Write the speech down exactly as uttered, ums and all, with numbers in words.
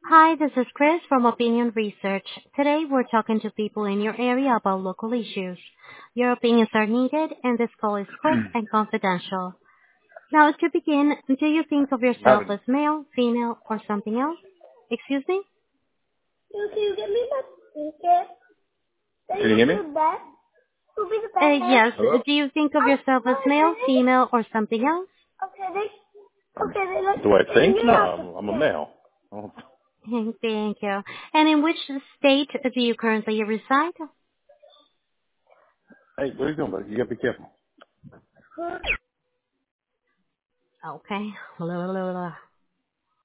Hi, this is Chris from Opinion Research. Today we're talking to people in your area about local issues. Your opinions are needed and this call is quick and confidential. Now to begin, do you think of yourself Howard, as male, female, or something else? Excuse me? You can you give me the ticket? Can can you you hear me? do that? To be the Uh, better? yes, Hello? do you think of Oh, yourself as male, okay, female, or something else? okay, then. Okay, then let's Do I think? figure No, out the I'm, I'm a thing. male. Oh, Thank you. And in which state do you currently reside? hey, what are you doing, buddy? You gotta be careful. Okay.